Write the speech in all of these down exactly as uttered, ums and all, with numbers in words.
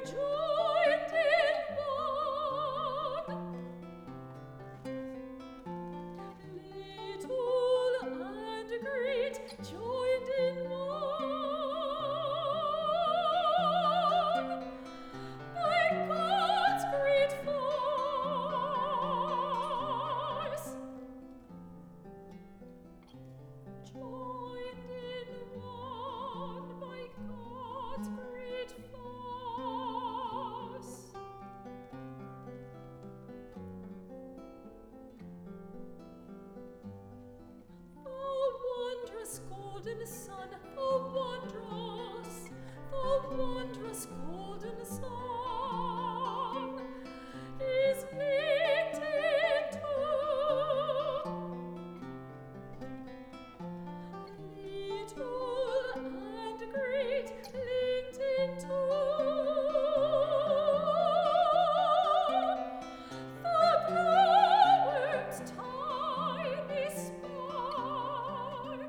joined in one. Little and great joined in one. By God's great force. Joined in one by God's great force. Oh, wondrous golden sun, oh, wondrous, oh, wondrous golden sun is linked in two. Little and great linked in two. The glowworm's tiny spark.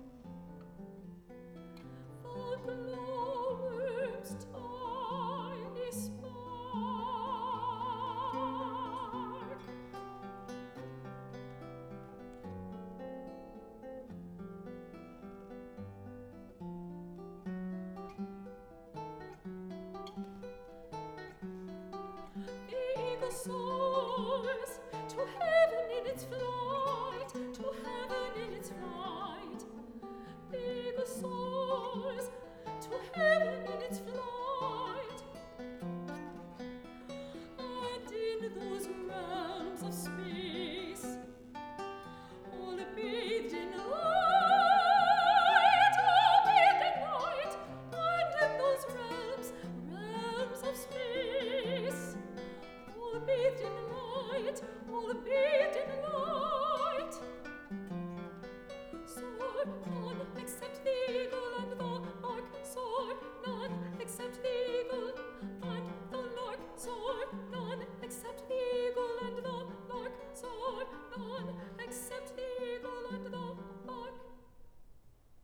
The glowworm's tiny spark. The eagle soars to heaven in its flight.